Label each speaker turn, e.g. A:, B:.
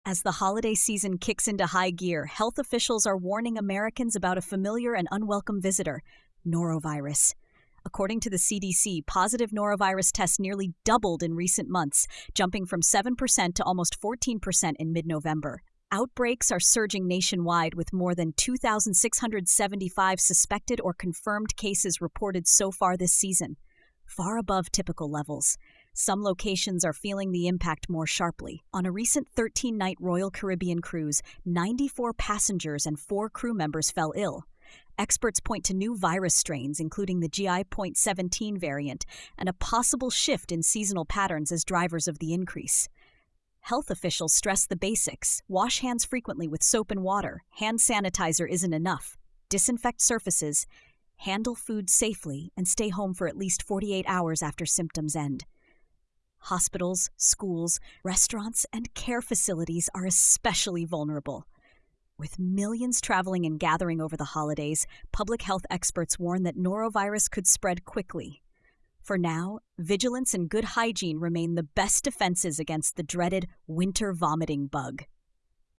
A: As the holiday season kicks into high gear, health officials are warning Americans about a familiar and unwelcome visitor, norovirus. According to the CDC, positive norovirus tests nearly doubled in recent months, jumping from 7% to almost 14% in mid-November. Outbreaks are surging nationwide with more than 2,675 suspected or confirmed cases reported so far this season, far above typical levels. Some locations are feeling the impact more sharply. On a recent 13-night Royal Caribbean cruise, 94 passengers and 4 crew members fell ill. Experts point to new virus strains, including the GI.17 variant, and a possible shift in seasonal patterns as drivers of the increase. Health officials stress the basics. Wash hands frequently with soap and water. Hand sanitizer isn't enough. Disinfect surfaces. Handle food safely and stay home for at least 48 hours after symptoms end. Hospitals, schools, restaurants, and care facilities are especially vulnerable. With millions traveling and gathering over the holidays, public health experts warn that norovirus could spread quickly. For now, vigilance and good hygiene remain the best defenses against the dreaded winter vomiting bug.